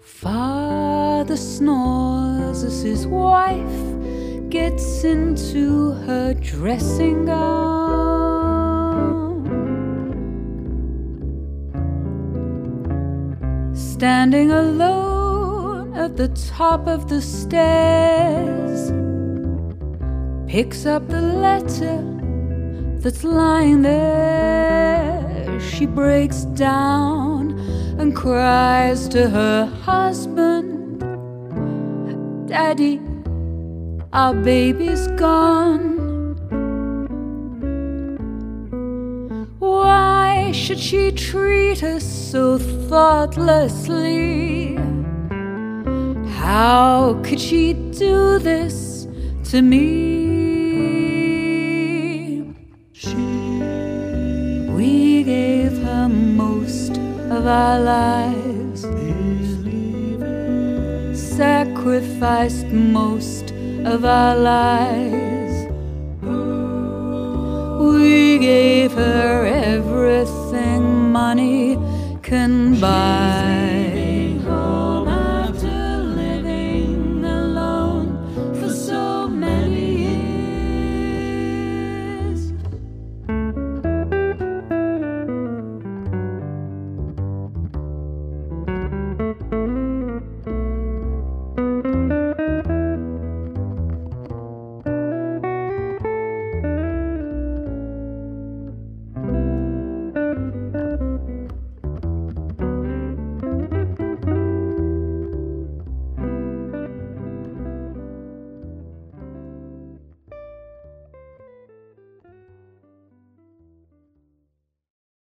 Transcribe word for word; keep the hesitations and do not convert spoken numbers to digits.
Father snores as his wife gets into her dressing gown. Standing alone at the top of the stairs, picks up the letter that's lying there. She breaks down and cries to her husband, "Daddy, our baby's gone." Why should she treat us so thoughtlessly? How could she do this to me? We gave her most of our lives, sacrificed most of our lives. We gave her everything money can buy.